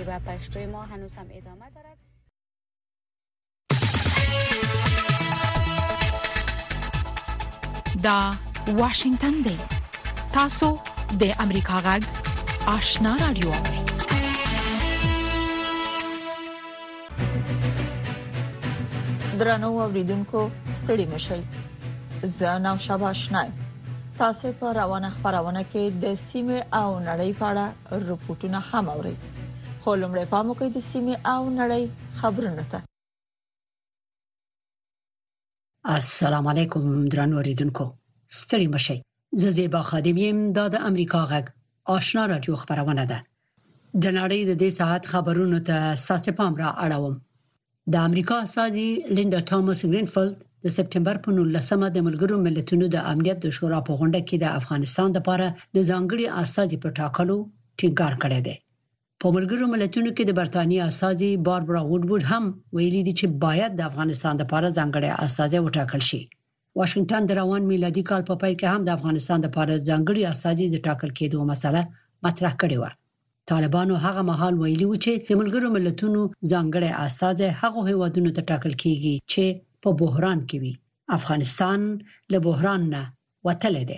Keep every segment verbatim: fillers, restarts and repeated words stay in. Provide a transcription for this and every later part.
و پشتوی ما هنوز هم ادامه دارد. دا واشنگتن دی. تاسو د امریکا غږ آشنا رادیو. درنو اوریدونکو ستړي مشئ. زه نو شابه آشنا. تاسو په روانه خبرونه کې د سیمه او نړۍ په اړه رپورټونه هم اورئ. خو لمړی پام وکړئ د سیمه او نړۍ خبرونه ته. السلام علیکم درنو اوریدونکو ستړي مشئ. زه زیبا خادم یم. دا د امریکا غږ آشنا رادیو خبرونه ده. د نړۍ د دې ساعت خبرونو ته ساسه پام را اړوم. د امریکا استاذي لیندا توماس گرینفیلد د سپټمبر په نولسمه د ملګرو ملتونو د امنیت د شورا په غونډه کې د افغانستان لپاره د ځانګړي استاذي په ټاکلو ټینګار کړی دی. په ملګرو ملتونو کې د برتانیې استاذي باربرا وډوډ هم ویلي دي چې باید د افغانستان لپاره ځانګړي استاذي وټاکل شي. واشنگټن د روان میلادي کال په پای کې هم د افغانستان لپاره ځانګړي استاذي د ټاکل کېدو مسله مطرح کړې و. طالبانو هغه مهال ویلي و چې د ملګرو ملتونو ځانګړي استاذي هغه هیوادونو ته ټاکل کیږي چې په بحران کې وي. افغانستان له بحران نه وتلی دی.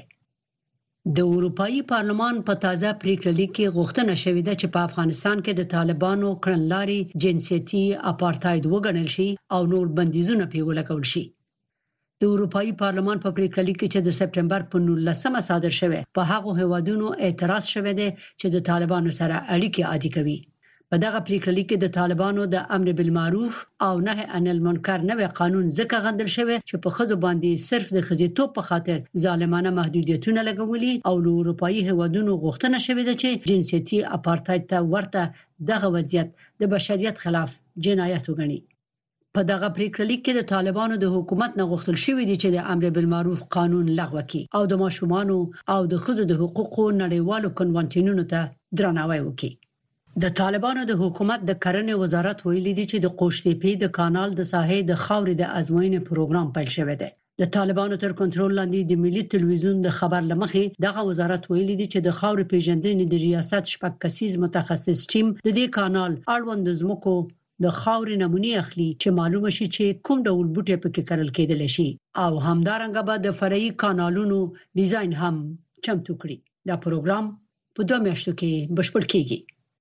د اروپאי پارلمان په تازه پریکړه لیک کې غوښتنه شوې ده چې په افغانستان کې د طالبانو کړنلاري جنسيتي اپارټاید وګڼل شي او نور بندیزونه پیښ کول شي. د اروپאי پارلمان په پریکړه لیک کې چې د سپټمبر په نولسمه صادر شوه په هغه هیوادونو اعتراض شوه دی چې د طالبانو سره اړیکې عادي کوي. په دغه پریکړه لیک کې د طالبانو د امر بالمعروف او نهي عن المنکر نوې قانون ځکه غندل شوی چې په خځو باندې صرف د خځېتوب په خاطر ظالمانه محدودیتونه لګولي او له اروپאי هیوادونو غوښتنه شوې ده چې جنسيتي اپارټاید ته ورته دغه وضعیت د بشریت خلاف جنایت وګڼي. په دغه پریکړه لیک کې د طالبانو د حکومت نه غوښتل شوی دی چې د امر بالمعروف قانون لغوه کړي او د ماشومان او د خځو د حقوقو نړیوالو کنوانسیونونو ته درناوی وکړي. د طالبانو د حکومت د کرنې وزارت ویلي دی چې د قوشتېپې د کانال د ساحې د خاورې د ازموینې پروګرام پیل شوی دی. د طالبانو تر کنټرول لاندې د ملي ټلویزیون د خبر لمخې دغه وزارت ویلي دی چې د خاورې پیژندنې د ریاست شپږ کسیز متخصص ټیم د دې کانال اړوند زمکو د خاورې نمونې اخلي چې معلومه شي چې کوم ډول بوټي پکې کرل کېدل شي او همدارنګه به د فرعي کانالونو ډیزاین هم چمتو کړي. دا پروګرام په دوه میاشتو کې بشپړ کیږي.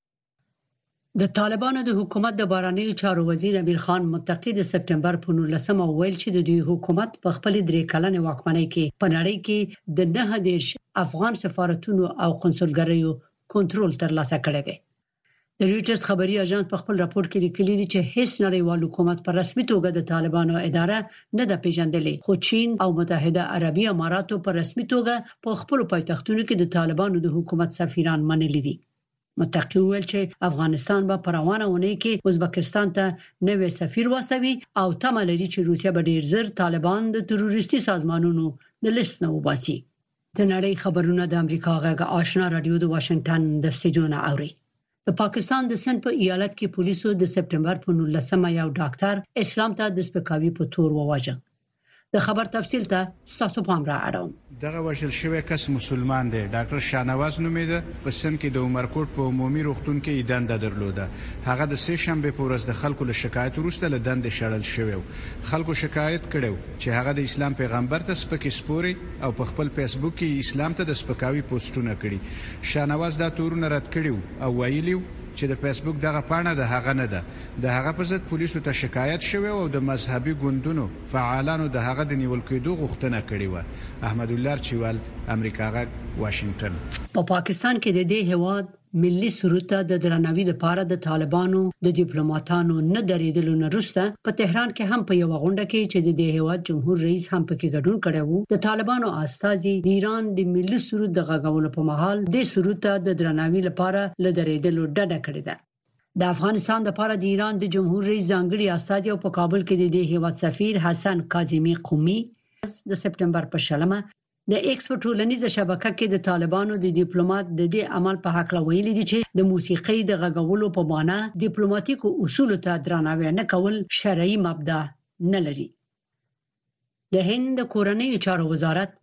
د طالبانو د حکومت د بهرنیو چارو وزیر امیر خان متقی د سپټمبر په نولسمه ویل چې د دوی حکومت په خپل درې کلنې واکمنۍ کې په نړۍ کې د نه دیش افغان سفارتونو او قونسلګریو کنټرول ترلاسه کړی دی. د رويټرز خبري اژانس په خپل راپور کې لیکلي دی چې هیڅ نړیوال حکومت په رسمي توګه د طالبانو اداره نه ده پیژندلې، خو چین او متحده عربي اماراتو په رسمي توګه په خپل پایتختونو کې د طالبانو د حکومت سفیران منلي دي. متقی ویل چې افغانستان به په روانه ونې کې ازبکستان ته نوې سفیر واسوي او تمه لري چې روسیه به ډیر زر طالبان د تروریستي سازمانونو د لیست نه وباسي. د نړۍ خبرونه د امریکا غږ آشنا رادیو د واشنگټن د استودیو نه اوري. د پاکستان د سند په ایالت کې پولیسو د سپټمبر په نولسمه یو ډاکټر اسلام ته د سپکاوي په تور وواژه. د خبر تفصیل ته تاسو پام را اړوم. دغه وژل شوی کس مسلمان دی. ډاکټر شانواز نومیده. په سند کې د عمرکوټ په عمومي روغتون کې دنده درلوده. هغه د سه شنبه په ورځ د خلکو له شکایت وروسته له دندې شړل شوی. خلکو شکایت کړو چې هغه د اسلام پیغمبر ته سپکې سپوري او په خپل فیسبوک کې اسلام ته د سپکاوي پوسټونه کړي. شانواز دا تورونه رد کړیو او ویلیو چې د فیسبوک دغه پاڼه د هغه نه ده. د هغه په ضد پولیسو ته شکایت شوی او د مذهبي ګوندونو فعالانو د هغه د نیول کېدو غوښتنه کړې و. احمد الله چوال، امریکا غږ، واشنگټن. په پاکستان کې د دې هواد ملي سرود ته د درناوي لپاره د طالبانو د ډیپلوماټانو نه درېدلو نه وروسته په تهران کې هم په یو غونډه کې چې د دې هواد جمهور رئیس هم پکې ګډون کړی وو، د طالبانو استازي د ایران د ملي سرود د غږولو په مهال د سرود ته د درناوي لپاره ل درېدلو ډډه کړې ده. د افغانستان لپاره د ایران د جمهور رئیس ځانګړي استازي او په کابل کې د دې هواد سفیر حسن کاظمی قومي د سپټمبر په شلمه د ایکس په ټولنیزه شبکه کې د طالبانو د ډیپلوماټ د دې عمل په حق ویلي دي چې د موسیقۍ د غږولو په معنا ډیپلوماټیکو اصولو ته درناوی نه کول شرعي مبدا نه لري. د هند کورنۍ چارو وزارت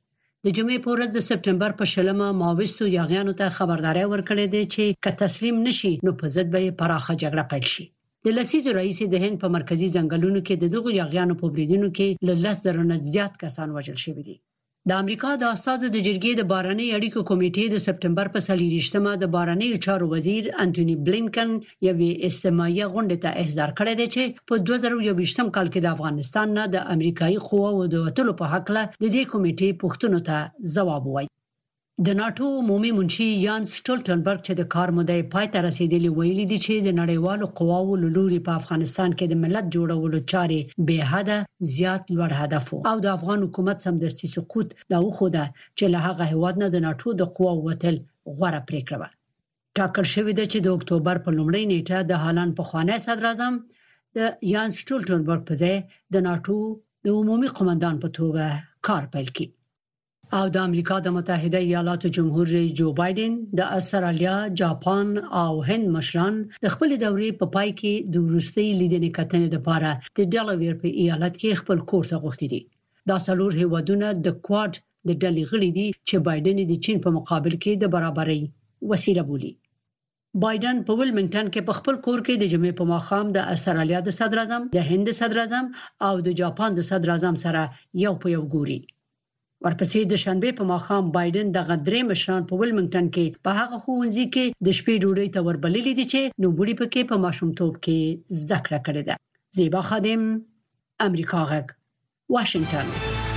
د جمعې په ورځ د سپټمبر په شلمه ماویستو یاغیانو ته خبرداري ورکړې ده چې که تسلیم نشي نو په ضد به پراخه جګړه پیل شي. د لسیزو رئیس د هند په مرکزی ځنګلونو کې د دغو یاغیانو په بریدونو کې له لس زره نه زیات کسان وژل شوي دي. د امریکا د استازو د جرګې د بارنۍ اړیکو کمیټې د سپټمبر په څلورویشتمه د بارنۍ چارو وزیر انټونی بلینکن یوې استماعي غونډې ته احضار کړی دی چې په دوه زره یوویشتم کال کې د افغانستان نه د امریکایي قواو د وټلو په حق له د دې کمیټې پوښتنو ته ځواب وایي. د ناتو عمومي منشي یان سټولټنبرګ چې د کار مودې پای ته رسیدلی ویلي دي چې د نړیوالو قواو له لوري په افغانستان کې د ملت جوړولو چارې به حده زیات لوړ هدف او د افغان حکومت سمدستي سقوط دا وخوده چې له هغه هیواد نه د ناتو د قواو وتل غوړه پریکړه و. ټاکل شوې ده چې د اکتوبر په لومړۍ نیټه د هالند په خوانی صدر اعظم د یان سټولټنبرګ په ځای د ناتو د عمومي قومندان په توګه کار پیل کړي. او د امریکا د متحده ایالاتو جمهور رئیس جو بایدن د استرالیا، جاپان او هند مشران د خپل دورې په پای کې د وروستي لیدنې کتنې لپاره د ډیلاویر په ایالت کې خپل کور ته غوښتي دي. دا څلور هیوادونه د کواد د ډلې غړي دي چې بایدن د چین په مقابل کې د برابرۍ وسیله بولي. بایدن په ولمنګټن کې په خپل کور کې د جمعې په ماښام د استرالیا د صدر اعظم، د هند صدر اعظم او د جاپان د صدر اعظم سره یو په یو ګوري. ورپسې د شنبه په ماښام بایدن د غدرې مشران په ولمنګټن کې په هغه ښوونځي کې د شپې ډوډۍ ته وربللې دي چې نو بوډي پکې په ماشومتوب کې زده کړه کړې ده. زیبا خادم، امریکا غږ، واشنگټن.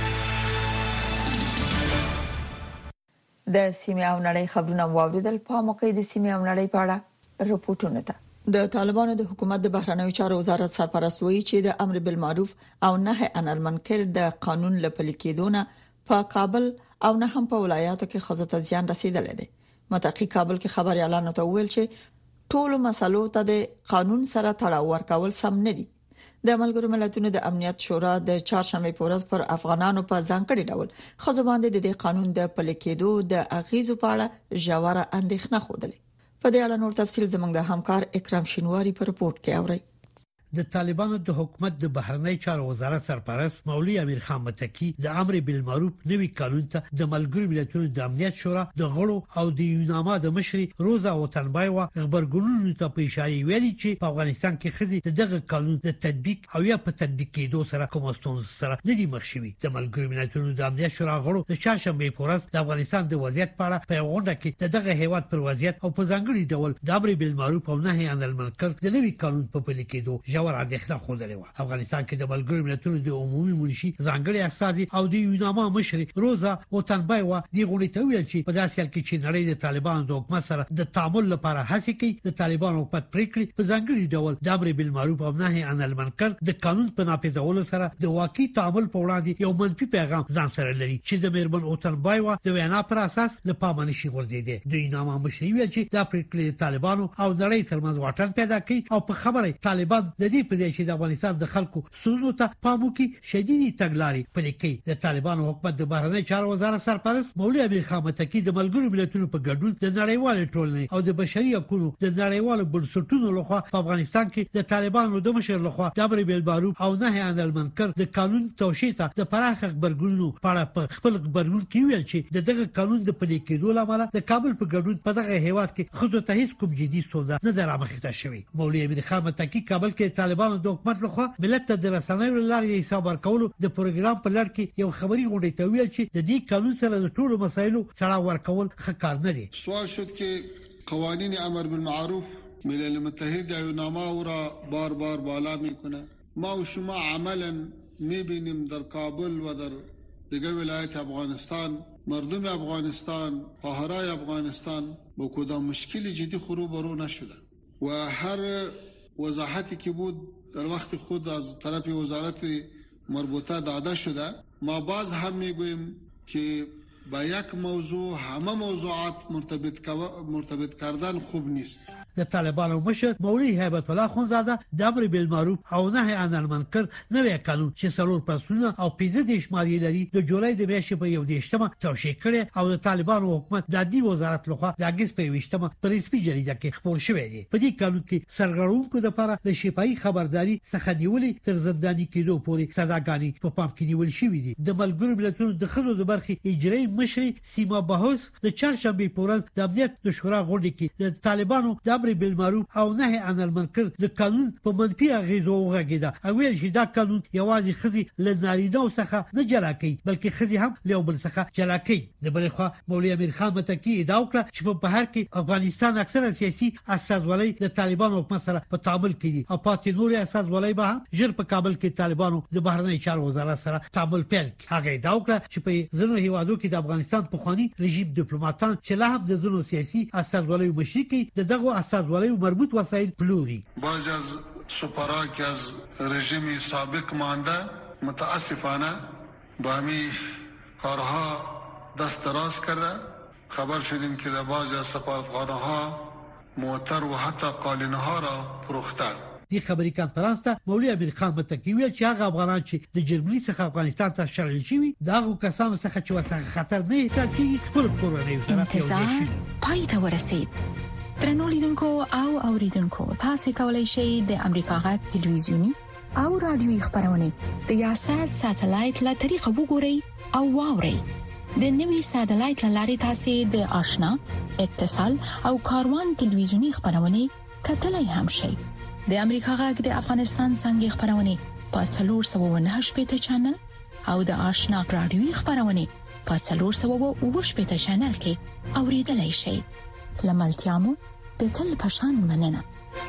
د سیمه او نړۍ خبرونه واوریدل. په موقع د سیمه او نړۍ په اړه رپورټونه ده. د طالبانو د حکومت د بهرنیو چارو وزارت سرپرست وایي چې د امر بالمعروف او نهي عن المنکر د قانون لپاره کېدونه په کابل او نه هم په ولایاتو کې خزو ته زیان رسیدلی دی. متقی کابل کې خبري اعلان ته ویل چې ټولو مسلو ته د قانون سره تړاو ورکول سم نه دي. د ملګرو ملتونو د امنیت شورا د چهارشنبه په ورځ پر افغانانو په ځانګړي ډول خزو باندې د دې قانون د پلي کېدو د اغیزو په اړه ژوره اندېښنه خوده. په دې اړه نور تفصیل زموږ د همکار اکرام شینواری په رپورت کې اوري. د طالبانو د حکومت د بهرنی چارو وزارت سرپرست مولوی امیر خان متقی د امر بالمعروف نوي قانون ته د ملګرو ملتونو د امنیت شورا د غړو او د یوناما د مشري روزا وطنبایوا خبرګونونو ته په اشاره ویلي چې په افغانستان کې خزي د دغه قانون د تطبیق او یا په تطبیق کېدو سره کوم ستونزې سره نه دي مخ شوي. د ملګرو ملتونو د امنیت شورا غړو د چهارشنبه په ورځ د افغانستان د وضعیت په اړه په غونډه کې دغه هیواد پر وضعیت او په ځانګړي ډول د امر بالمعروف او نهي عن المنکر د نوي قانون په پلي کېدو ژور اندېښنه افغانستان کې د ملګرو ملتونو د عمومي منشي ځانګړي استازي او د یوناما مشر روزا وطنبایوا دی غونډې ته ویل چې په داسې حال کې چې نړۍ د طالبانو د حکومت سره د تعامل لپاره هڅه کوي، د طالبانو حکومت پریکړې په ځانګړي ډول د امر بالمعروف او نهي عن المنکر د قانون په نافذولو سره د واقعي تعامل په وړاندې یو منفي پیغام ځان سره لري چې د میرمن وطنبایوا د وینا پر اساس له پامه نشي غورځېدي. د یوناما مشر ویل چې دا پریکړې د طالبانو او نړۍ ترمنځ واټن پیدا کوي او په خبره طالبان د دې په ځای چې د افغانستان د خلکو سوزو ته پامو کې شديدي تګلارې پلي کوي. د طالبانو حکومت د بهرنی چارو وزارت سرپرست مولوی امیر خان متقی د ملګرو ملتونو په ګډون د نړیوال ټولنې او د بشري حقوقو د نړیوالو بنسټونو لخوا په افغانستان کې د طالبانو د مشر لخوا د امر بالمعروف او نهي عن المنکر د قانون توشیح ته د پراخ خبرګونونو په اړه په خپل خبرګون کې ویل چې دغه قانون د پلي کېدو لپاره د کابل په ګډون په دغه هیواد کې خود ته هیڅ کوم جدي ستونزه نه درامخته شوی. مولوی امیر خان متقی کابل کې طالبانو د حکومت لخوا ملت ته د رسنیو لارې حساب ورکولو د پروګرام په لړ کې یو خبري غونډه ته ویل چې د دې قانون سره د ټولو مسایلو تړاو ورکول ښه کار نه دی. سوال شد که قوانین امر بالمعروف ملل متحد یوناما را بار بار بالا میکنه. ما و شما عملا میبینیم در کابل و در دیگه ولایت افغانستان مردم افغانستان خواهرای افغانستان با کدام مشکل جدی روبرو نشدن و هر وضاحتی که بود در وقت خود از طرف وزارت مربوطه داده شده. ما باز هم میگوییم که با یک موضوع همه موضوعات مرتبط مرتبط کردن خوب نیست. د طالبانو مشر مولوی هیبت الله خونزاده د امر بالمعروف او نهي عن المنکر نوی قانون چې څلور فصلونه او پنځه دیرش مادې لري د جولای د میاشتې په یو دیشتمه توشیح کړي او د طالبانو حکومت د دې وزارت لخوا د اگست په ویشتمه په رسمي جریده کې خبر شوی دی. په دې قانون کې سرغړونکو لپاره د شفاهي خبرداري څخه نیولې تر زنداني کېدو پورې سزاګانې په پام کې نیول شوې دي. د ملګرو ملتونو د خلکو د برخې اجرایي مشر سیما بهوس د چهارشنبه په ورځ د امنیت د شورا غونډه کې د طالبانو د امر بالمعروف او نهي عن المنکر د قانون په منفي اغیزو وغږیده او ویل چې دا قانون یوازې خزي له نارینه څخه نه جلا کوي بلکې خزي هم له بل څخه جلا کوي. د بل خوا مولوی امیر خان متکی ادعا وکړه چې په بهر کې افغانستان اکثره سیاسي استازولۍ د طالبانو حکومت سره په تعامل کوي او پاتې نور استازولۍ به هم ژر په کابل کې طالبانو د بهرنی چارو وزارت سره تعامل پیل کړي. هغه ادعا وکړه چې په ځینو هیوادو کې د افغانستان پخوانی رژیم ډیپلوماټان چې لا هم د ځینو سیاسي استازولیو مشري کوي د دغه استازولیو مربوط وسایل پلوري. بعض از سفرا که از رژیم سابق مانده متاسفانه به همین کارها دست دراز کرده. خبر شدیم که در بعضی از سفارتخانه‌ها موتر و حتی قالین‌ها را فروخته. دی خبري کانفرنس ته مولوی امیر خان متکی ویل چې هغه افغانان چې د جرمني څخه افغانستان ته شړل شوي دغه کسانو څخه چې ورته خطر نه احساس کوي خپل کورنۍ سره انتظار پای ته ورسید. درنو لیدونکو او اوریدونکو تاسو کولی شئ د امریکا غږ ټلویزیونی او رادیوي خبرونه د یاشر ساتلایت له طریقو وګورئ او واورئ. د نوي ساتلایت لارې تاسو د آشنا اتصال او کاروان ټلویزیونی خبرونه کتلای هم شئ. د امریکا غږ د افغانستان څنګه خبرونه په څلور سوه و نهه شپږ چینل او د آشنا رادیوي خبرونه په څلور سوه و اووه شپږ چینل کې اوریدلای شئ. لملتيامو د تل پشان مننه.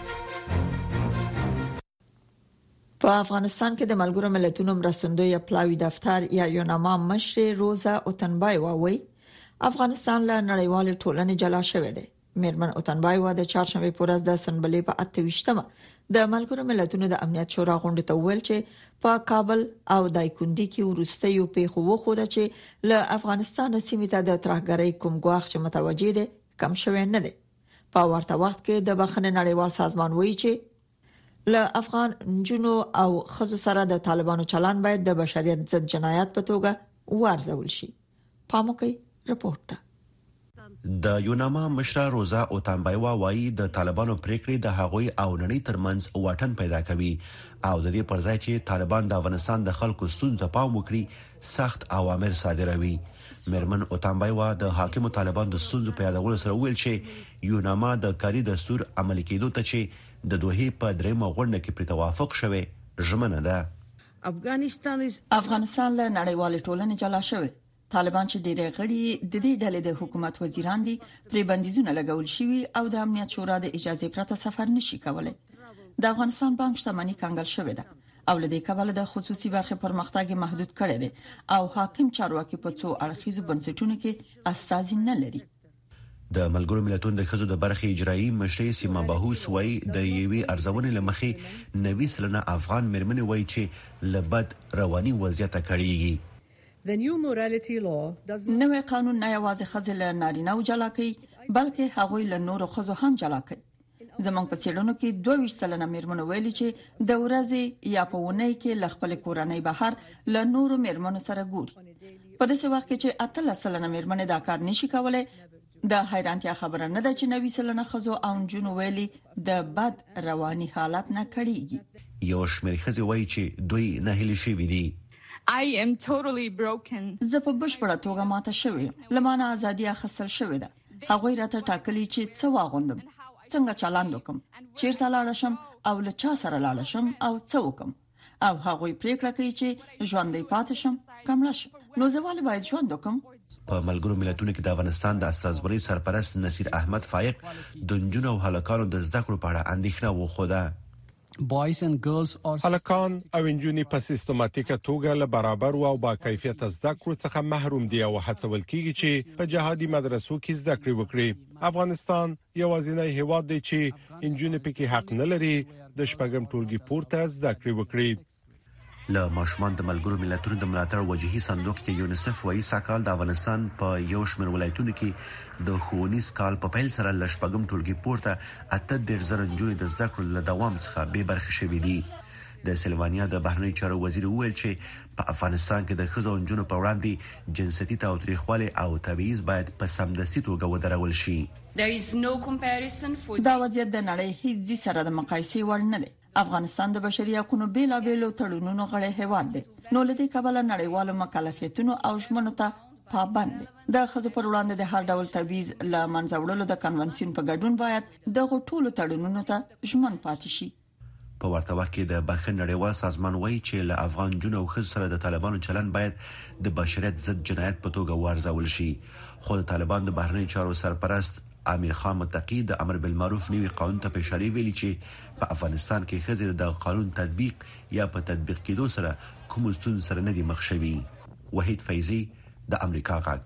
په افغانستان کې د ملګرو ملتونو مرستندوی پلاوی دفتر یا یوناما مشر روزا اوتنبای واوي افغانستان له نړیوال ټولنې جلا شوی دی. میرمن اوتنبای و د چهارشنبه په ورځ د سنبلې په اته ویشتمه د ملګرو ملتونو د امنیت شورا غونډه ته ویل چې په کابل او دایکندي کې ورستیو پیښو وخوده چې له افغانستان سیمې ته د ترهګرۍ کوم ګواښ چې متوجه دي کم شوی نه دی. په ورته وخت کې د بخښنې نړیوال سازمان وایي چې له افغان جنو او خزو سره د طالبانو چلن باید د بشریت ضد جنایت په توګه وارزول شي. پاموکي رپورټ ده. د یوناما مشر روزا اوتانبایوا وایي د طالبانو پریکړې د هغوی او نړۍ ترمنځ واټن پیدا کوي او د دې پر ځای چې طالبان د افغانستان د خلکو ستونزو ته پام وکړي سخت اوامر صادروي. میرمن اوتانبایوا د حاکمو طالبان د ستونزو په یادولو سره ویل چې یوناما د کاري دستور عملي کېدو ته چې د دوه په درېمه غونډه کې پر توافق شوه ژمنه ده. افغانستان له نړیوال ټولنې جلا شوی. طالبان چې ډېر غړي د دې ډلې د حکومت وزیران دي پرې بندیزونه لګول شوي او د امنیت شورا د اجازه پرته سفر نشي کولای. د افغانستان بانک شتمنۍ کنګل شوې ده او لدې کابل د خصوصي برخې پرمختګ محدود کړي دي او حاکم چارواکي په څو اړخیزو بنسټونو کې استازي نه لري. د ملګرو ملتونو د خزو د برخې اجرایی مشر سیما بهوس وای د یوې ارزونې لمخې نوي سلنه افغان مرمنې وای چې لبد رواني وضعیت کړيږي. نوې قانون نه یوازې خزل نارینه او جلا کوي بلکې هغوی له نورو خزو هم جلا کوي. زمونږ په څېړنو کې دوه ویشت سلنه میرمنو ویلي چې د ورځې یا په ونې کې ل خپل کورنۍ بهر له نورو میرمنو سره ګوري. په داسې وخت کې چې اتلس سلنه میرمنې دا کار نشي کولای د حیرانتیا خبره نه ده چې نوي سلنه خزو او جنو ویلي د بد رواني حالت نه کړيږي. یو شمېر خزي وایي چې دوی نه هلي شي وي. I am totally broken. زه په بشپړه توګه ماته شوی لمانه ازادي اخیستل شوې ده. هغوی راته ټاکلي چې څه واغوندم څنګه چلند وکم چیرته لاړ شم او له چا سره لاړ شم او څه وکم او هغوی پریکړه کوي چې ژوندۍ پاتې شم کمړ شم نو زه ولې باید ژوند وکم. په ملګرو ملتونو کې د افغانستان د استازوري سرپرست نصیر احمد فائق د جنونو او هلکانو د زده کړو په اړه اندېښنه وښوده. هلکان او انجونې په سیستماتیکه توګه له برابر او با کیفیت زده کړو څخه محروم دي او هڅول کیږي چې په جهادي مدرسو کې زده کړې وکړي. افغانستان یوازینی هیواد دی چې انجونې پکې حق نه لري د شپږم ټولګي پورته زده کړې وکړي. له ماشومان د ملګرو ملتونو د ملاتړ وجهي صندوق کې یونیسف وایي ساکال د افغانستان په یو شمېر ولایتونو کې د ښوونیز کال په پیل سره له شپږم ټولګي پورته اته دېرش زره نجونې د زده کړو له دوام څخه بې برخې شوې دي. د سلوانیا د بهرنی چارو وزیر وویل چې په افغانستان کې د ښځو او نجونو په وړاندې جنسیتي تاوتریخوالی او تبعیض باید په سمدستي توګه ودرول شي. دا وضعیت د نړۍ هیڅ سره د مقایسې وړ نه دی. افغانستان د بشري حقوقو بیلابېلو تړونونو غړی هیواد دی نو لدې کابل نړیوالو مکلفیتونو او ژمنو ته پابند دی. د ښځو پر وړاندې د هر ډول تبعیض له منځه وړلو د کنونسیون په ګډون باید دغه ټولو تړونونو ته ژمن پاتې شي. په ورته وخت کې د بخښنې نړیوال سازمان وایي چې له افغان جنو او ښځو سره د طالبانو چلن باید د بشریت ضد جنایت په توګه وارزول شي. خو د طالبان د بهرنی چارو سرپرست امیر خان متقی د امر بالمعروف نوي قانون ته اشاره ویلي چې په افغانستان کې ښځې د قانون تطبیق یا په تطبیق کېدو سره کوم ستونزې سره نه دي مخ شوي. وحید فیضی د امریکا غږ.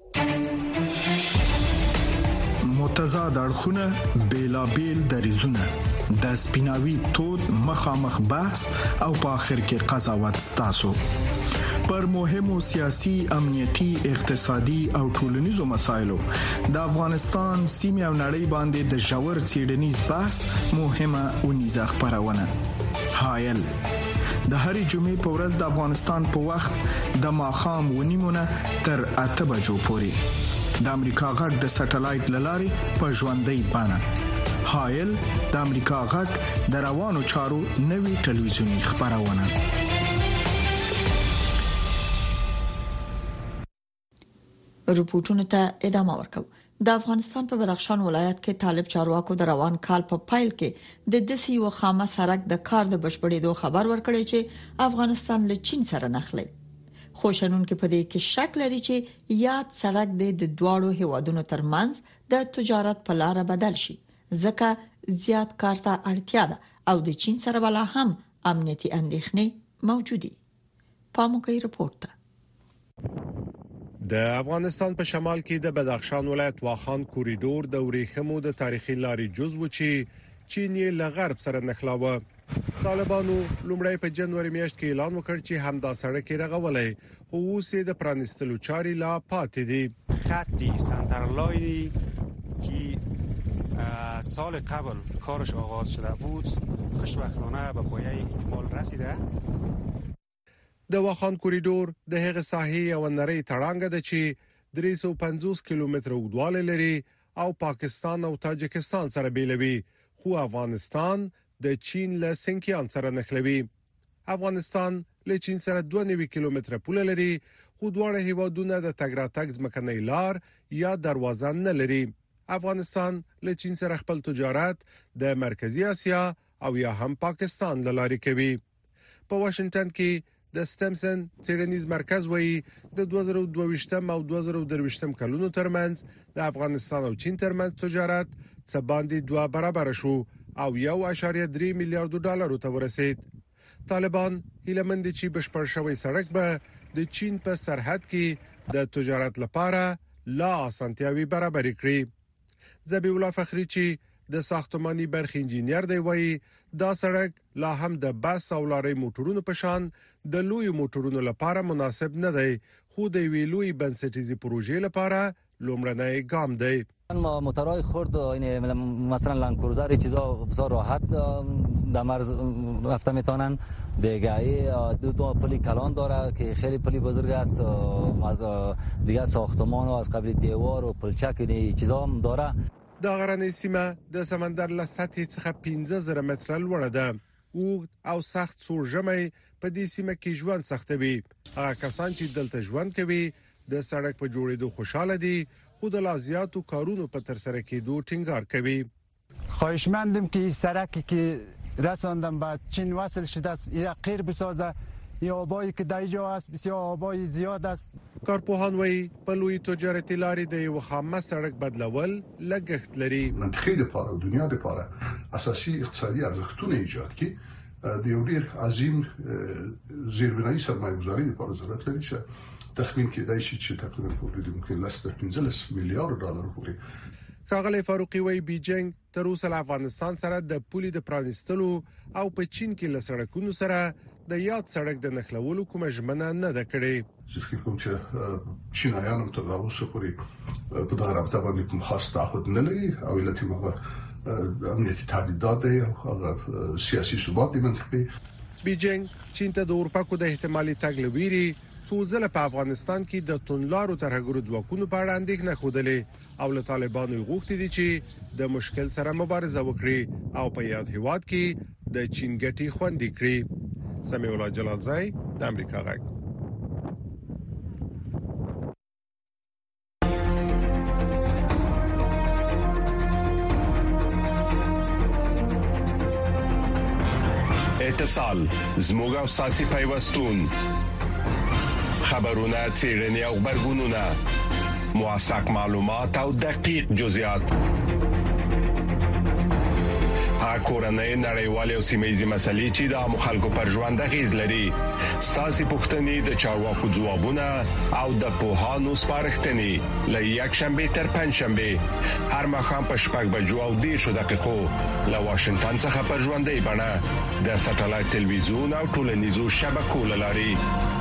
متضاد اړخونه بیلابیل دریزونه د سپیناوي تود مخامخ بحث او په اخر کې قضاوت ستاسو پر مهمو سیاسي، امنیتي، اقتصادي او ټولنیزو مسایلو د افغانستان سیمه او نړۍ باندې د ژور څېړنیز بحث مهمه ونیزه خبرونه حایل د هرې جمعې په ورځ د افغانستان په وخت د ماښام ونیمونه تر اته بجو پورې د امریکا غږ د سټلایټ للارې په ژوندۍ بڼه. حایل د امریکا غږ د روانو چارو نوي ټلویزیونی خبرونه. رپورټونو ته ادامه ورکو. د افغانستان په بدخشان ولایت کې طالب چارواکو د روان کال په پایل کې د دسی و خامه سړک د کار د بشپړېدو خبر ورکړی چې افغانستان له چین سره نښلي. خوشنون کې په دې کې شک لري چې یاد سړک د دواړو هیوادونو ترمنځ د تجارت په لار بدل شي ځکه زیات کارته اړتیا ده او د چین سره بل هم امنیتي اندېښنې موجودي. پاموکي رپورت. د افغانستان په شمال کې د بدخشان ولایت واخان کوریډور د ورېخمو د تاریخي لارې جزو چې چین یې له غرب سره نښلاوه. طالبانو لومړی په جنوري میاشت کې اعلان وکړ چې همدا سړک رغولای او اوس د پرانستلو چاري لا پاتې دي. خطی سنترلاینی که سال قبل کارش آغاز شده بود خوشبختانه به پایه اکمال رسیده. د واخان کوریډور د هغه ساحې او نری تړانګ ده چې درې سوه پنځوس کیلومتره اوږدوالی لري او پاکستان او تاجکستان سره بیلوي خو افغانستان د چین له سنکیان سره نښلوي. افغانستان له چین سره دوه نوي کیلومتره پوله لري خو دواړه هیوادونه د تګ راتګ ځمکنۍ لار یا دروازه نه لري. افغانستان له چین سره خپل تجارت د مرکزی اسیا او یا هم پاکستان له لارې کوي. په واشنگټن کې د سټمسن څېړنیز مرکز وایي د دوه زره دوه ویشتم او دوه زره درې ویشتم کلونو ترمنځ د افغانستان او چین ترمنځ تجارت څه باندې دوه برابر شو او یو اعشاریه درې میلیارډ ډالر ته ورسید. طالبان هیلمند چې بشپړ شوی سړک به د چین په سرحد کې د تجارت لپاره لا اسانتیاوي برابر کړي. ذبیح الله فخری چې د ساختماني برخې انجینیر دی وایي دا سړک لا هم د بس او لارې موټرونو په شان د لوی موټرونو لپاره مناسب نه دی خو د ویلوی بنسټیزي پروژې لپاره لومړنی ګام دی. موتورهای خرد مثلا لندکروزر چیزا بسیار راحت در مرز رفته میتونن. دیگه دو تا پلی کلان داره که خیلی پلی بزرگ است. دیگه ساختمان و از قبل دیوار و پلچک این چیزا هم داره. دا غرنۍ سیمه د سمندر له سطحې څخه پنځه زره متره لوړه ده. اوږد او سخت سور ژمی په دې سیمه کې ژوند سختوي. هغه کسان چې دلته ژوند کوي د سړک په جوړېدو خوشاله دي خو د لازیاتو کارونو په تر سره کېدو ټینګار کوي. خواهشمندم که این سړکی که رساندم به چین وصل شده است یا غیر بسازه. یا آبایی که در اینجا است بسیار آبای زیاد است. کارپوهان وایي په لوی تجارتي لارې د یو خامه سړک بدلول لګښت لري. منطقې لپاره او دنیا لپاره اساسي اقتصادي ارزښتونه ایجاد کړي د یو ډیر عظیم زیربنایي سرمایه‌ګذاري لپاره ضرورت لري چې تخمین کېدای شي چې تقریبا په حدود ممکن لس تر پنځلس میلیارډ ډالر پورې. ښاغلی فاروقي وایي بیجینګ تر اوسه له افغانستان سره د پولې د پرانستلو او په چین کې له سړکونو سره د یاد سړک د نښلولو کومه ژمنه نه ده کړې. زه فکر کوم چې چینایان هم تر اوسه پورې په دغه رابطه باندې کوم خاص تعهد نه لري او علت یې هغه امنیتي تهدیدات دی او هغه سیاسي ثبات دی منطقي. بیجینګ چین ته د اروپا کو د احتمالي تګ لويري څو ځله په افغانستان کې د تونلارو ترهګرو ځواکونو په اړه اندېښنه خوده او له طالبانو غوښتي دي چې د مشکل سره مبارزه وکړي او په یاد هیواد کې د چین ګټي خوندي کړي. سمیع الله جلالزای د امریکا غږ. اتصال زموږ او ساسي پیوستون خبرونه چیرنی او خبرګونونه موثق معلومات او دقیق جزئیات کورنۍ نړیوالې او سیمه‌یزې مسلې چې د مخالکو پر ژوند غیز لري ساسي پوښتنې د چارواکو ځوابونه او د پوهانو سپارښتنې له یک شنبه تر پنځ شنبه هر مخام په شپږ بجو او دیرشو دقیقو له واشنگټن څخه پر ژوندۍ بڼه د ساتلایت ټلویزیون او ټولنیزو شبکو لاري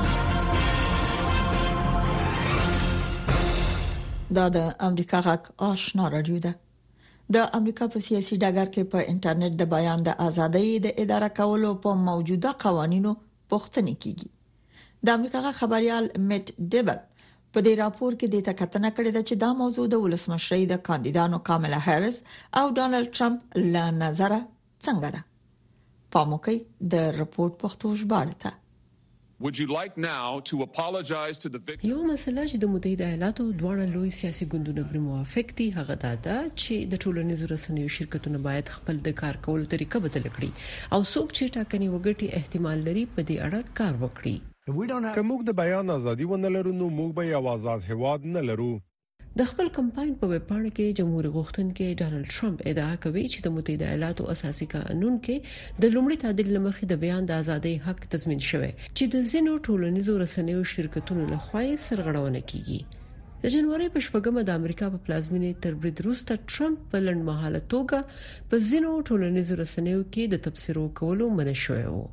دا د امریکا غږ آشنا رادیو ده. د امریکا په سیاسي ډګر کې په انټرنیټ د بیان د ازادۍ د اداره کولو په موجوده قوانینو پوښتنه کیږي. د امریکا خبريال میټ ډیبل په دې راپور کې د تکتنه کړې ده چې دا موضوع د ولسمشرۍ د کاندیدانو کاملا هریس او ډونالد ټرمپ له نظره څنګه ده. پاموکي د راپور پښتو ژباړه ده. Would you like now to apologize to the victims? یو مسله چې د متحده ایالاتو دوه لوی سیاسي ګوندونو پر موافق دي هغه دا ده چې د ټولنیزو رسنیو شرکتونه باید خپل د کار کولو طریقه بدل کړي او څوک چې ټاکنې وګټي احتمال لري په دې اړه کار وکړي. که موږ د بیان ازادي ونه لرو نو موږ به یو آزاد هواد نه لرو. د خپل کمپاین په ویب پاڼه کې جمهوریت غوښتونکي ډونالد ټرمپ ادعا کوي چې د متحده ایالاتو اساسي قانون کې د لومړي تعدیل لمخې د بیان د ازادۍ حق تضمین شوی چې د زینو ټولنیزو رسنیو شرکتونو لخوا سرغړونه کیږي. د جنوري په شپږمه د امریکا په پلازمینې تر برید وروسته ټرمپ په لنډمهاله توګه په زینو ټولنیزو رسنیو کې د تبصرو کولو منع شوی و.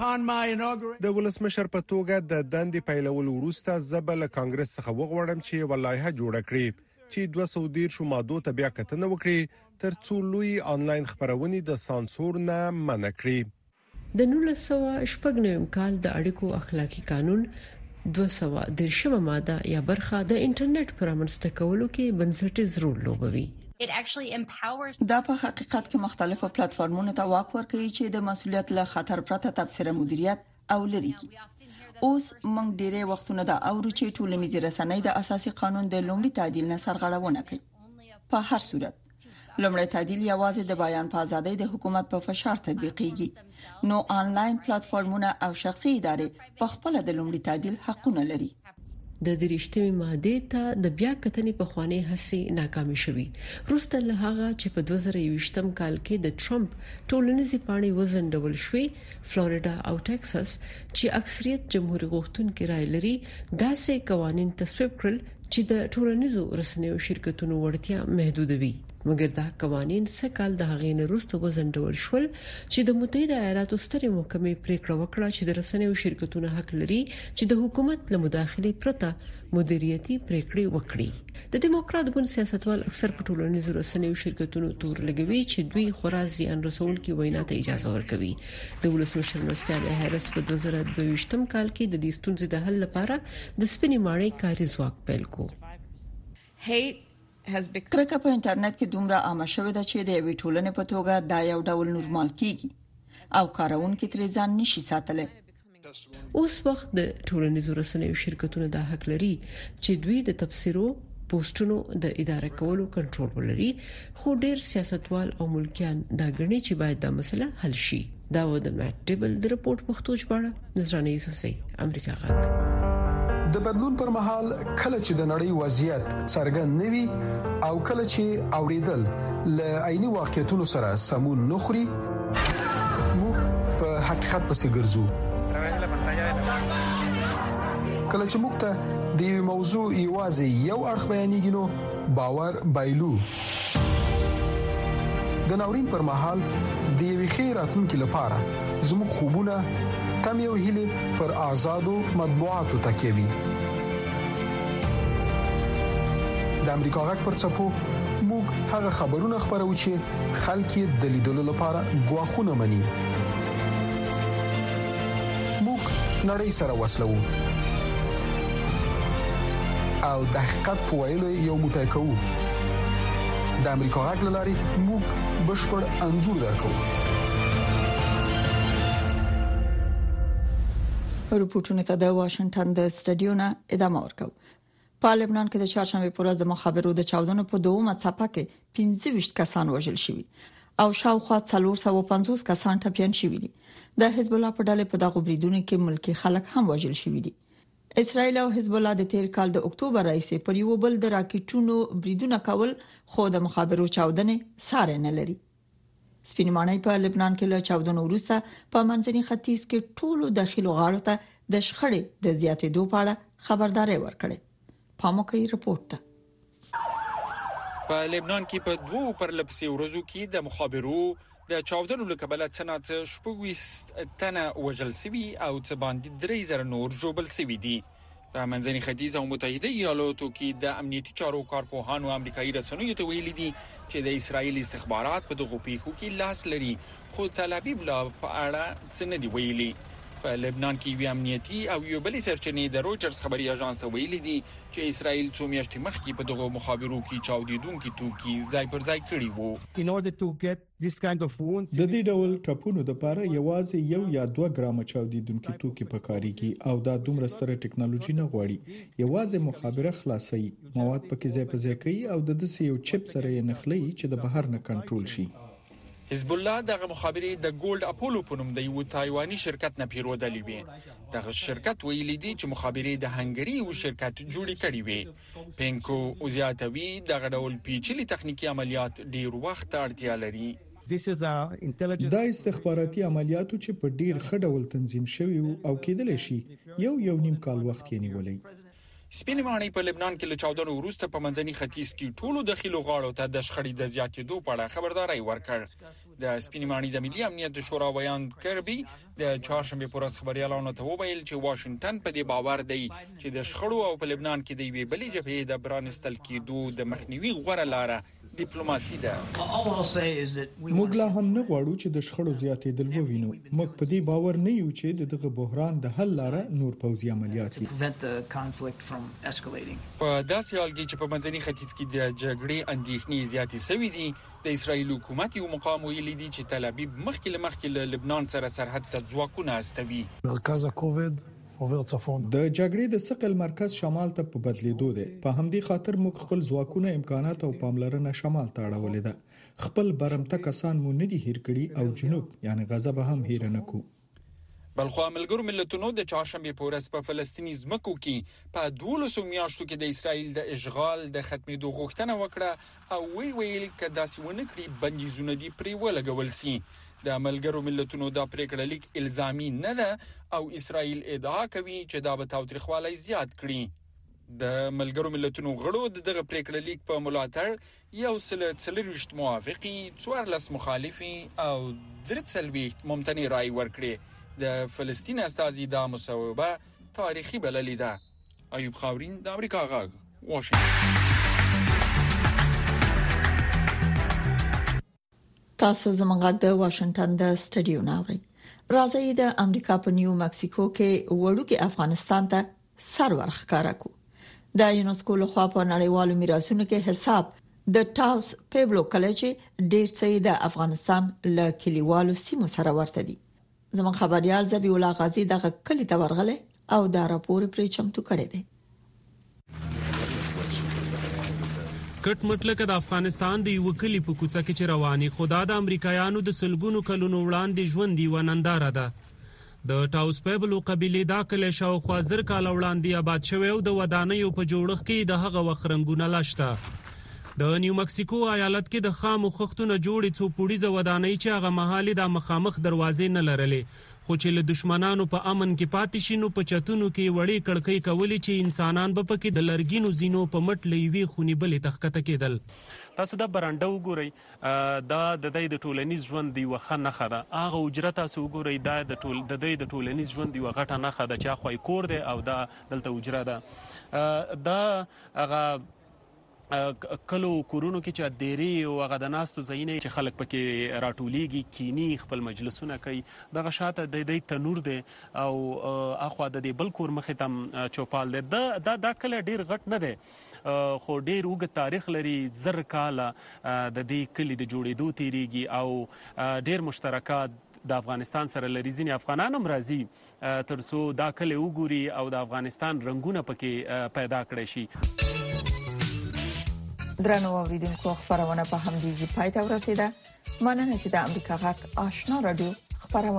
د ولسمشر په توګه د دندې پیلول وروسته زبل کانګرس څخه وغوړم چې ولایحه جوړ کړي چې دوه سوه دېرش ماده ته بیا کتنه وکړي تر څو لوی انلاین خبرونه د سانسور نه منع کړي. د نولس سوه شپږ نوي کال د اړیکو اخلاقی قانون دوه سوه دېرشمه ماده یا برخه د انټرنیټ پرامنځته کولو کې بنسټیز رول لوبوي. دا په حقیقت کې مختلفو پلیټفارمونو ته واک ورکوي چې د مسولیت له خطر پرته تبصره مدیریت او لري. اوس موږ ډېری وختونه دا اورو چې ټولنیزې رسنۍ د اساسي قانون د لومړي تعدیل نه سرغړونه کوي. په هر صورت لومړی تعدیل یوازې د بیان په ازادۍ د حکومت په فشار تطبیقيږي. نو آنلاین پلیټفارمونه او شخصي ادارې په خپل د لومړي تعدیل حقونه لري. د دریشتمې ماده ته د بیا کتنې په خوانې هڅې ناکامې شوې. روسته له هغه چې په دوه زره یوویشتم کال کې د ټرمپ ټولنیزې پاڼې وزندول شوې فلوریدا او ټکساس چې اکثریت جمهوریت غوښتونکي رائے لري داسې قوانين تصویب کړل چې د ټولنیزو رسنیو شرکتونو وړتیا محدودوي. مګر دا قوانين سکهال د هغې نه وروسته وزندول شول چې د متحده ایالاتو سترې محکمې پریکړه وکړه چې د رسنیو شرکتونو حق لري چې د حکومت له مداخلې پرته مدیریتي پریکړې وکړي. د دیموکرات ګوند سیاستوال اکثر په ټولنیزو رسنیو شرکتونو تور لګوي چې دوی خورا زیان رسونکي وینا ته اجازه ورکوي. د ولسمشر مرستیاله هریس په دوه زره دوه ویشتم کال کې د دې ستونزې د حل لپاره د سپینې ماڼۍ کاري ځواک پیل کو. کرکه په انټرنیټ کې دومره عامه شوې ده چې د یوې ټولنې په توګه دا یو ډول نورمال کیږي او کارونکو ترې ځان نشي ساتلی. اوس وخت د ټولنیزو رسنیو شرکتونو د حق لري چې دوی د تبصرو پوسټونو د اداره کولو کنټرول ولري، خو ډیر سیاستوال او ملکیان دا غني چې باید دا مسله حل شي. دا و د میټ ډیبل د رپورت پښتو ژباړه نظرانه یوسفزئی امریکا غږ. د بدلون پر مهال کله چې د نړۍ وضعیت څرګند نوي او کله چې اوریدل ل عیني واقعیتونو سره سمون نخري موږ په حقیقت پسې ګرځو. کله چې موږ ته د یو موضوع ایوازي یو اړخ بیانېږي نو باور بایلو. د ناورین پر مهال د یوې خیراتونکو لپاره زموږ خوبونه تم یو هیله پر آزادو مطبوعاتو تکیوي. د امریکا غږ پر چپو موږ هغه خبرونه خبرو چې خلک د لیدلو لپاره غواخونه مني. موږ نړۍ سره وسلو او د حقیقت په ویلو یو متکو. د امریکا غږ لاري موږ بشپړ انزور درکو. رپورټونه ته د واشنگټن د سټډیو نه ادامه ورکو. په لبنان کې د چهارشنبه پر ورځ د مخابرو د چاودنو په دومره څپه کې پنځه ویشت کسان وژل شوي او شاوخوا څلور سوه پنځوس کسان ټپيان شوي دي. د حزب الله په ډله په دغه بریدونو کې ملکی خلک هم وژل شوي دي. اسرائیل او حزب الله د تیر کال د اکتوبر راهیسې پر یو بل د راکټونو بریدونه کول خو د مخابرو چاودنې ساره نه لري. سپینمانای په لبنان کې له چاودنو وروسته په منځني ختیځ کې ټولو داخلو غاړو ته د شخړې د زیاتېدو په اړه خبرداري ورکړه. پاموکي رپورټ ده. په لبنان کې په دوو پرلپسې ورځو کې د مخابرو د چاودنو له کبله څنګه شپږ تنه وژل شوي او څه باندې درې زره نور ژوبل شوي دي. په منځني ختیځ او متحده ایالاتو کې د امنیتي چارو کارپوهانو امریکایي رسنیو ته ویلي دي چې د اسرایل استخبارات په دغه پیښو کې لاس لري، خو تل ابیب لا په اړه څه نه دی ویلي. په لبنان کې وی امنیتي او یو بل سرچینې د رويټرز خبري اژانس ته ویلي دي چې اسرائیل څو میاشتې مخکې په دغه مخابرو کې چاودیدونکو توکي ځای پر ځای کړی وو. in order to get this kind of wounds د دې ډول ټپونو د لپاره یوازې یو یا دوه ګرام چاودیدونکو توکي پکاريږي او دا دومره ستره ټکنالوژي نه غواړي. یوازې مخابره خلاصي مواد پکې ځای په ځای کوي او د دې یو چپ سره یې نخلي چې د بهر نه کنټرول شي. حزب الله دغه مخابرې د ګولډ اپولو په نوم د یو تایواني شرکت نه پیرودلې وي. دغه شرکت ویلي دی چې مخابرې د هنګري یو شرکت جوړې کړې وي. پینکو اوزیاتوي دغه ډول پیچلي تخنیکی عملیات ډیر وخت اړتیا لري. دا استخباراتي عملیاتو چې په ډیر ښه ډول تنظیم شوي او کېدل شي یو یو نیم کال وخت یې نیولې. سپینمانای په لبنان کې له چاودنو وروسته په منځني ختیځ کې ټولو داخلو غاړو ته د شخړې د زیاتېدو په اړه خبرداري ورکړ. د سپینمانای د ملي امنیت شورا ویان کربي د چهارشنبه پر ورځ خبريالانو ته وویل چې واشنگټن په دې باور دی چې د شخړو او په لبنان کې د یوې بلې جبهې د برانستل کېدو د مخنیوي غوړه لاره ډیپلوماسي ده. موږ لا هم نه غواړو چې د شخړو زیاتېدل ووینو. موږ په دې باور نه یو چې دغه بحران د حل لاره نور پوځي عملیات وي. په داسې حال کې چې په منځني ختیځ کې د جګړې اندېښنې زیاتې شوې دي، د اسرایل حکومت یو مقام ویلي دی چې تل ابیب مخکې له مخکې له لبنان سره سرحد ته ځواکونه استوي. مرکز کووید د جګړې د ثقل مرکز شمال ته په بدلیدو دی. په همدې خاطر موږ خپل ځواکونه، امکانات او پاملرنه شمال ته اړولې ده. خپل برمته کسان مو نه دي هیر کړي او جنوب یعنی غزه به هم هیر نه کو. بلخو ملګرو ملتونو د چهارشنبه په ورځ په فلسطیني ځمکو کې په دولسو میاشتو کې د اسرایل د اشغال د ختمېدو غوښتنه وکړه او وی ویل چې داسې ونه کړي بندیزونه دي پرې ولګول سي. د ملګرو ملتونو دا پریکړه لیک الزامي نه ده او اسرائیل ادعا کوي چې دا به تاوتریخوالی زیات کړي. د ملګرو ملتونو غړو دغه پریکړه لیک په ملاتړ یو سل څلرويشت موافقي، څوارلس مخالفي او درې څلوېښت ممتنع رائے ورکړي. د فلسطین استازي دا مصوبه تاریخي بللې ده. ایوب خاورین د امریکا غږ واشنگټن. تاسو زموږ د واشنگټن د سټډیو ناوړي. راځي د امریکا په نیو مکسیکو کې وړوکی افغانستان ته سرور ښکارا کو. د یونسکو له خوا په نړیوالو میراثونو کې حساب د تاوس پیبلو کلیج ډیر څه د افغانستان له کلیوالو سیمو سره ورته دي. زموږ خبريال زبی الله غازی دغه کلی ته ورغله او دا راپور پرې چمتو کړی دی. کټ مطلق د افغانستان د یو کلی په کوڅه کې رواني خدا د امریکایانو د سلګونو کلونو وړاندې ژوند دی وننداره ده. د تاوس پیبلو قبيله دا کله شاوخوا زر کال وړاندې آباد شوی او د ودانیو په جوړښت کې د هغه وخت رنگونه لاشته. د نیو مکسیکو ایالت کې د خامو خښتونو جوړې څو پوړیزه ودانۍ چې هغه محلي د مخامخ دروازې نه لرلې، خو چې له دشمنانو په امن کې پاتې شي نو په چتونو کې وړې کړکۍ کولې چې انسانان به پکې د لرګینو زینو په مټ لوي خونی بلې تخکته کېدل. تاسو د برانډه وګورئ، دا د دې د ټولنیز ژوند دی وخت نه خره. هغه اجرت تاسو وګورئ، دا د ټول د دې د ټولنیز ژوند دی وغټه نه خره چې خو کور دی او دا دلته اجره ده. دا هغه کلو کورونو کې چې دیری او هغه د ناستو زینې چې خلک پکې راټولیږي، کینی خپل مجلسونه کوي. دغه شاته د دې تنور دی او اخوا د دې بل کور مخې تم چوپال دی. دا دا کله ډیر غټ نه دی خو ډیر اوږد تاریخ لري. زر کاله د دې کلی د جوړېدو تیریږي او ډیر مشترکات د افغانستان سره لري. ځینې افغانان هم راځي ترڅو دا کلی وګوري او د افغانستان رنگونه پکې پیدا کړي شي. درنو اوریدونکو خبرونه په همدې ځای پای ته ورسیده. مننه چې د امریکا غږ آشنا رادیو خبرونه